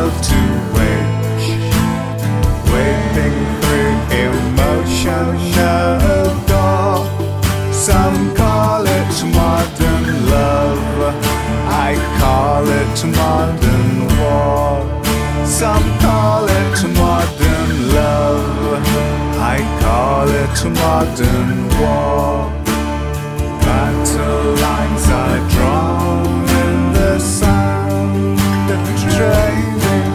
love to wage, wading through emotional door. Some call it modern love, I call it modern war. Some call it modern love, I call it modern war. Battle lines are drawn in the sand, trading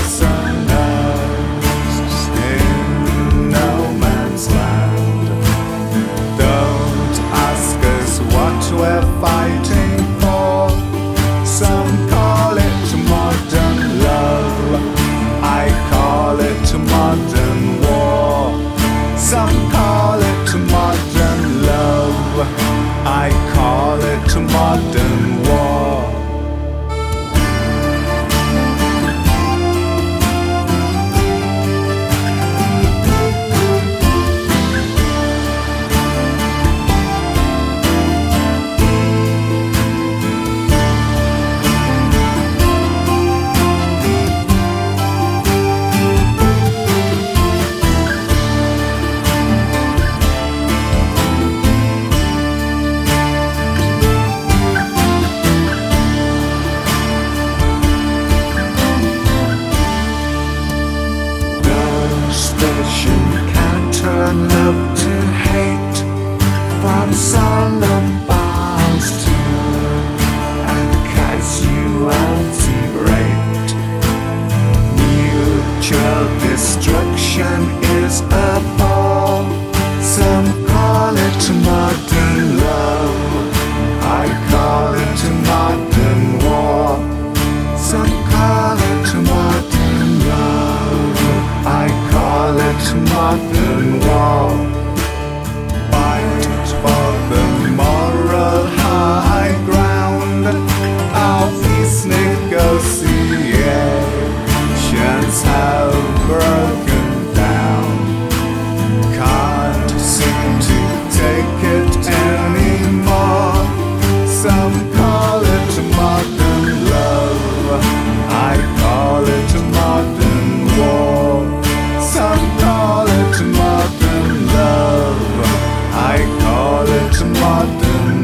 prisoners in no man's land. Don't ask us what we're fighting for. Some call it modern love, I call it modern war. Some call it modern love, I call it modern war. Can turn love to hate, from solemn bounds to a casualty rate. Mutual destruction is a fall. Some call it modern love, I call it modern war. Some call it modern love, I call it modern war. Fight for the moral high ground. Our peace negotiations have broken down. Can't seem to take it anymore. Some call it modern love, I call it modern war. Some call it modern love, I call it modern